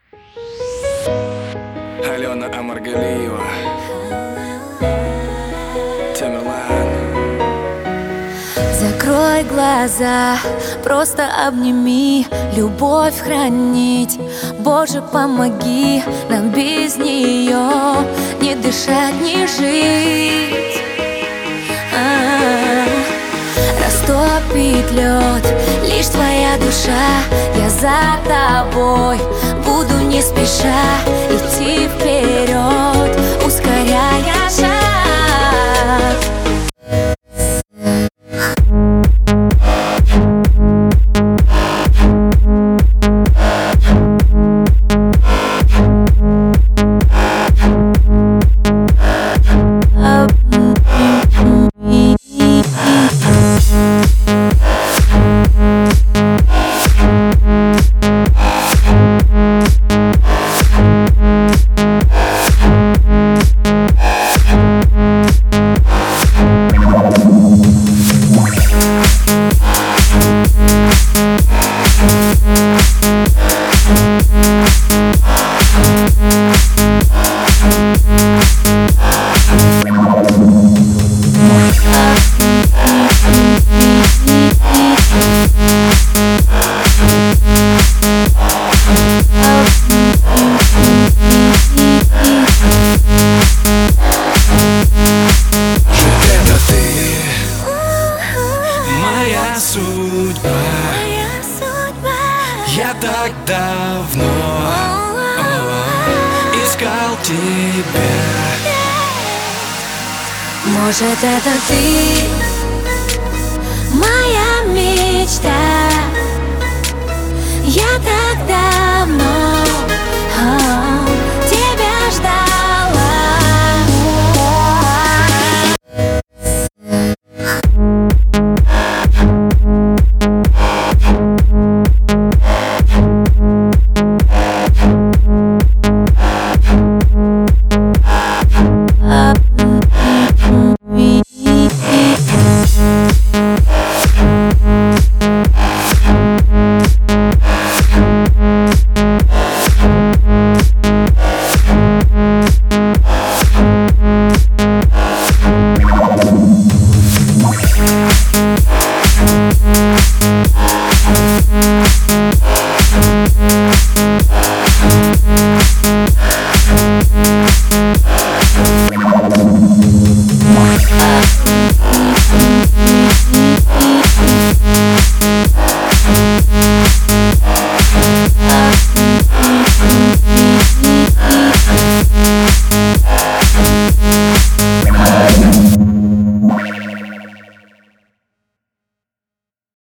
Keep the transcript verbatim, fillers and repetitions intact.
Алена Омаргалиева, Тамерлан. Закрой глаза, просто обними, любовь хранить. Боже, помоги нам без нее не дышать, не жить. А-а-а. Растопит лед лишь твоя душа. Я за тобой буду не спеша идти вперед, ускоряя шаг. Судьба. Моя судьба. Я так давно искал тебя. Может, это ты, моя мечта. Я так давно